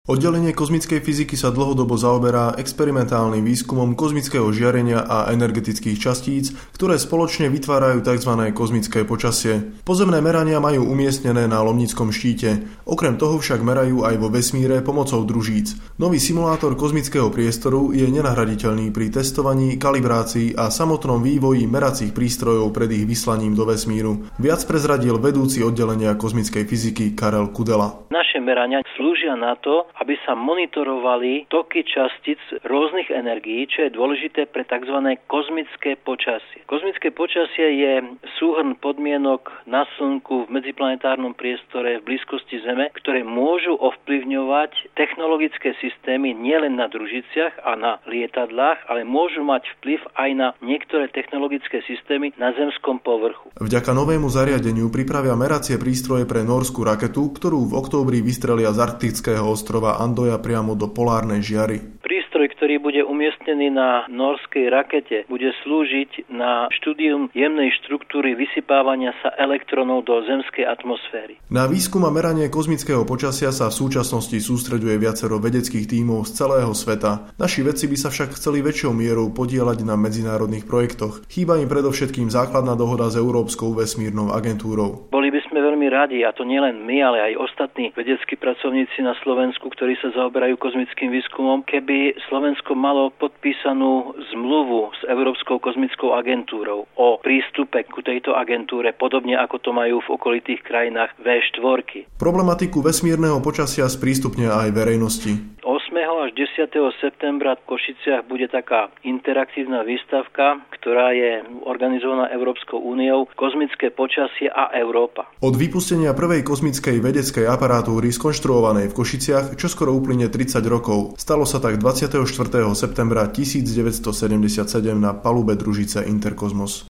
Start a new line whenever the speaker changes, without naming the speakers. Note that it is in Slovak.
Oddelenie kozmickej fyziky sa dlhodobo zaoberá experimentálnym výskumom kozmického žiarenia a energetických častíc, ktoré spoločne vytvárajú tzv. Kozmické počasie. Pozemné merania majú umiestnené na Lomnickom štíte. Okrem toho však merajú aj vo vesmíre pomocou družíc. Nový simulátor kozmického priestoru je nenahraditeľný pri testovaní, kalibrácii a samotnom vývoji meracích prístrojov pred ich vyslaním do vesmíru. Viac prezradil vedúci oddelenia kozmickej fyziky Karel Kudela.
Naše merania slúžia na to, aby sa monitorovali toky častíc rôznych energií, čo je dôležité pre tzv. Kozmické počasie. Kozmické počasie je súhrn podmienok na Slnku, v medziplanetárnom priestore, v blízkosti Zeme, ktoré môžu ovplyvňovať technologické systémy nielen na družiciach a na lietadlách, ale môžu mať vplyv aj na niektoré technologické systémy na zemskom povrchu.
Vďaka novému zariadeniu pripravia meracie prístroje pre nórskú raketu, ktorú v októbri vystrelia z arktického ostrova Andoja priamo do polárnej žiary.
Prístroj, ktorý bude umiestnený na nórskej rakete, bude slúžiť na štúdium jemnej štruktúry vysypávania sa elektronov do zemskej atmosféry.
Na výskum a meranie kozmického počasia sa v súčasnosti sústreďuje viacero vedeckých tímov z celého sveta. Naši vedci by sa však chceli väčšou mierou podieľať na medzinárodných projektoch. Chýba im predovšetkým základná dohoda s Európskou vesmírnou agentúrou.
Boli by sme veľmi radi, a to nielen my, ale aj ostatní vedeckí pracovníci na Slovensku, ktorí sa zaoberajú kozmickým výskumom, keby Slovensko malo podpísanú zmluvu s Európskou kozmickou agentúrou o prístupe ku tejto agentúre, podobne ako to majú v okolitých krajinách V4.
Problematiku vesmírneho počasia sprístupnia aj verejnosti.
8. až 10. septembra v Košiciach bude taká interaktívna výstavka, ktorá je organizovaná Európskou úniou, Kozmické počasie a Európa.
Od vypustenia prvej kozmickej vedeckej aparatúry skonštruovanej v Košiciach čoskoro uplyne 30 rokov. Stalo sa tak 24. septembra 1977 na palube družice Interkozmos.